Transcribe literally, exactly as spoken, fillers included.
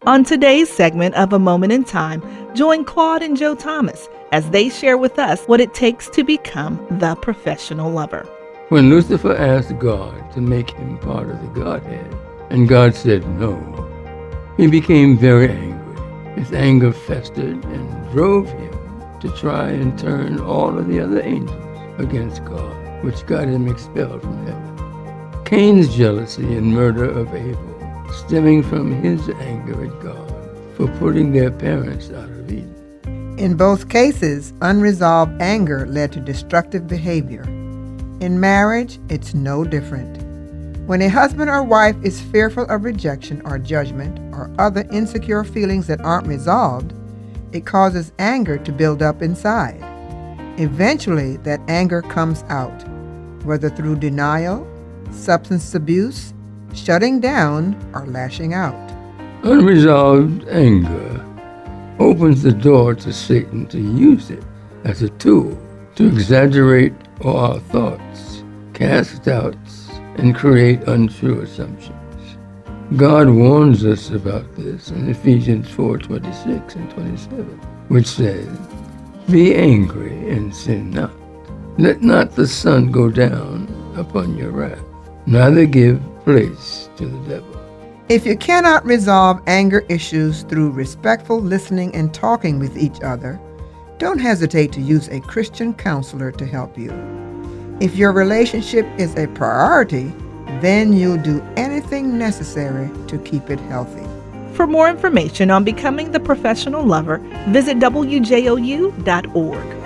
On today's segment of A Moment in Time, join Claude and Joe Thomas as they share with us what it takes to become the professional lover. When Lucifer asked God to make him part of the Godhead, and God said no, he became very angry. His anger festered and drove him to try and turn all of the other angels against God, which got him expelled from heaven. Cain's jealousy and murder of Abel, stemming from his anger at God for putting their parents out of Eden. In both cases, unresolved anger led to destructive behavior. In marriage, it's no different. When a husband or wife is fearful of rejection or judgment or other insecure feelings that aren't resolved, it causes anger to build up inside. Eventually, that anger comes out, whether through denial, substance abuse, shutting down, or lashing out. Unresolved anger opens the door to Satan to use it as a tool to exaggerate our thoughts, cast doubts, and create untrue assumptions. God warns us about this in Ephesians four twenty-six and twenty-seven, which says, "Be angry and sin not. Let not the sun go down upon your wrath, neither give place to the devil." If you cannot resolve anger issues through respectful listening and talking with each other, don't hesitate to use a Christian counselor to help you. If your relationship is a priority, then you'll do anything necessary to keep it healthy. For more information on becoming the professional lover, visit W J O U dot org.